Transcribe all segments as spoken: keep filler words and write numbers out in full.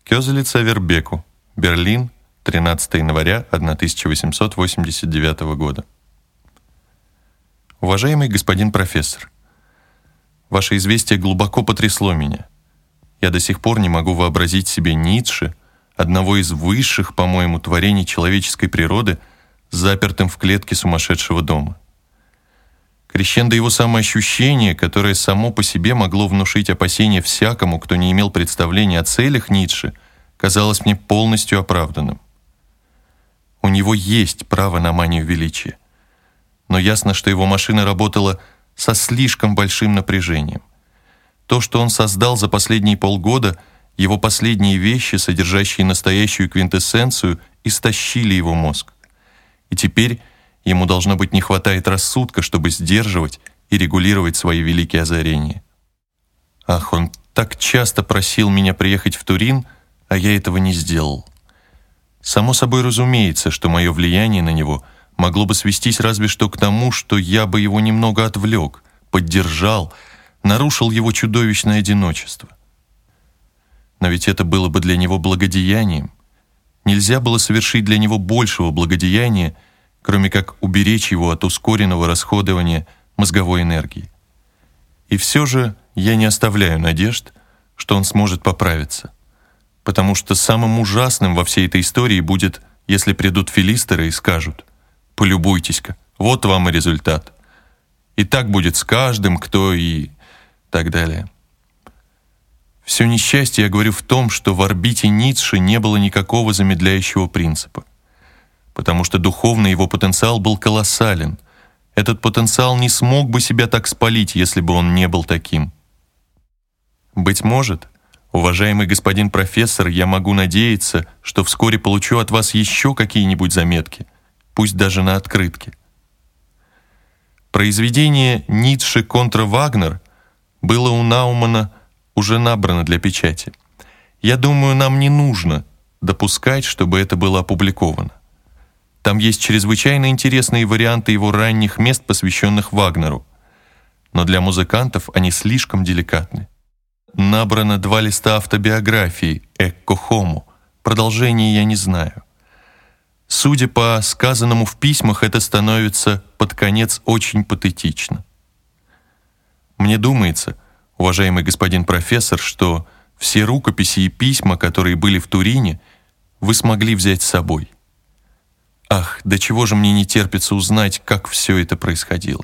Кёзелица Вербеку, Берлин, тринадцатого января тысяча восемьсот восемьдесят девятого года. Уважаемый господин профессор, ваше известие глубоко потрясло меня. Я до сих пор не могу вообразить себе Ницше, одного из высших, по-моему, творений человеческой природы, запертым в клетке сумасшедшего дома. Крещендо его самоощущение, которое само по себе могло внушить опасения всякому, кто не имел представления о целях Ницше, казалось мне полностью оправданным. У него есть право на манию величия, но ясно, что его машина работала со слишком большим напряжением. То, что он создал за последние полгода, его последние вещи, содержащие настоящую квинтэссенцию, истощили его мозг. И теперь ему, должно быть, не хватает рассудка, чтобы сдерживать и регулировать свои великие озарения. Ах, он так часто просил меня приехать в Турин, а я этого не сделал. Само собой разумеется, что мое влияние на него могло бы свестись разве что к тому, что я бы его немного отвлек, поддержал, нарушил его чудовищное одиночество. Но ведь это было бы для него благодеянием. Нельзя было совершить для него большего благодеяния, кроме как уберечь его от ускоренного расходования мозговой энергии. И все же я не оставляю надежд, что он сможет поправиться, потому что самым ужасным во всей этой истории будет, если придут филистеры и скажут: «Полюбуйтесь-ка, вот вам и результат». И так будет с каждым, кто и так далее. Все несчастье, я говорю, в том, что в орбите Ницше не было никакого замедляющего принципа, потому что духовный его потенциал был колоссален. Этот потенциал не смог бы себя так спалить, если бы он не был таким. Быть может, уважаемый господин профессор, я могу надеяться, что вскоре получу от вас еще какие-нибудь заметки, пусть даже на открытке. Произведение «Ницше контра Вагнер» было у Наумана уже набрано для печати. Я думаю, нам не нужно допускать, чтобы это было опубликовано. Там есть чрезвычайно интересные варианты его ранних мест, посвященных Вагнеру, но для музыкантов они слишком деликатны. Набрано два листа автобиографии «Экко Хомо». Продолжение я не знаю. Судя по сказанному в письмах, это становится под конец очень патетично. Мне думается, уважаемый господин профессор, что все рукописи и письма, которые были в Турине, вы смогли взять с собой. Ах, до чего же мне не терпится узнать, как все это происходило.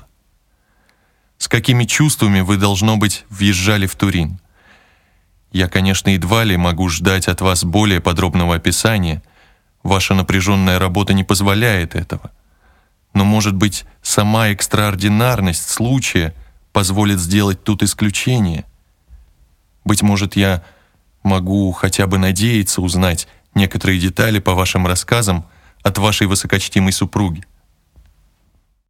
С какими чувствами вы, должно быть, въезжали в Турин? Я, конечно, едва ли могу ждать от вас более подробного описания. Ваша напряженная работа не позволяет этого. Но, может быть, сама экстраординарность случая позволит сделать тут исключение. Быть может, я могу хотя бы надеяться узнать некоторые детали по вашим рассказам от вашей высокочтимой супруги.